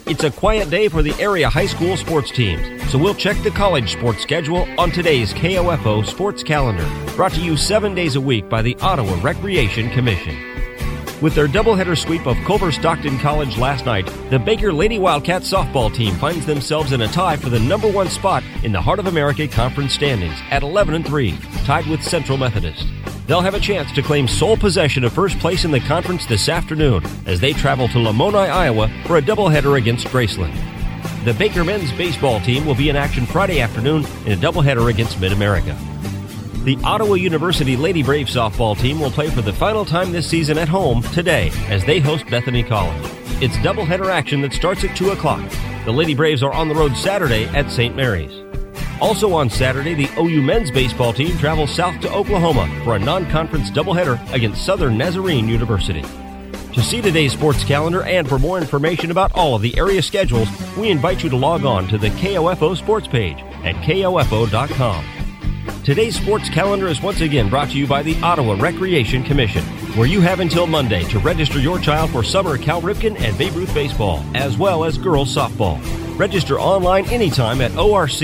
It's a quiet day for the area high school sports teams, so we'll check the college sports schedule on today's KOFO Sports Calendar, brought to you 7 days a week by the Ottawa Recreation Commission. With their doubleheader sweep of Culver Stockton College last night, the Baker Lady Wildcats softball team finds themselves in a tie for the number one spot in the Heart of America Conference standings at 11-3, tied with Central Methodist. They'll have a chance to claim sole possession of first place in the conference this afternoon as they travel to Lamoni, Iowa for a doubleheader against Graceland. The Baker men's baseball team will be in action Friday afternoon in a doubleheader against Mid-America. The Ottawa University Lady Brave softball team will play for the final time this season at home today as they host Bethany College. It's doubleheader action that starts at 2 o'clock. The Lady Braves are on the road Saturday at St. Mary's. Also on Saturday, the OU men's baseball team travels south to Oklahoma for a non-conference doubleheader against Southern Nazarene University. To see today's sports calendar and for more information about all of the area schedules, we invite you to log on to the KOFO sports page at KOFO.com. Today's sports calendar is once again brought to you by the Ottawa Recreation Commission, where you have until Monday to register your child for summer Cal Ripken and Babe Ruth baseball, as well as girls softball. Register online anytime at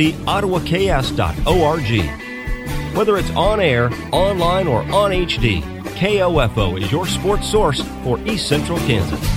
orcottawas.org. Whether it's on air, online, or on HD, KOFO is your sports source for East Central Kansas.